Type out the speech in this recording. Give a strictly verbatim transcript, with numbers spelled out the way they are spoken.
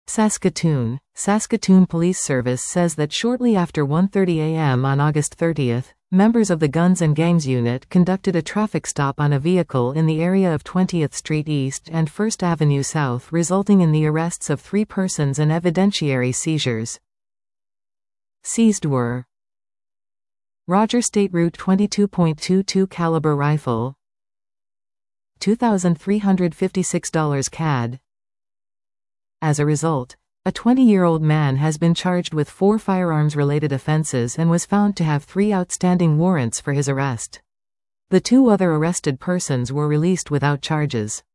Saskatoon. Saskatoon Police Service says that shortly after one thirty a m on August thirtieth, members of the Guns and Gangs Unit conducted a traffic stop on a vehicle in the area of twentieth Street East and First Avenue South, resulting in the arrests of three persons and evidentiary seizures. Seized were Roger State Route twenty-two point two two caliber rifle, two thousand three hundred fifty-six dollars C A D. As a result, a twenty-year-old man has been charged with four firearms-related offenses and was found to have three outstanding warrants for his arrest. The two other arrested persons were released without charges.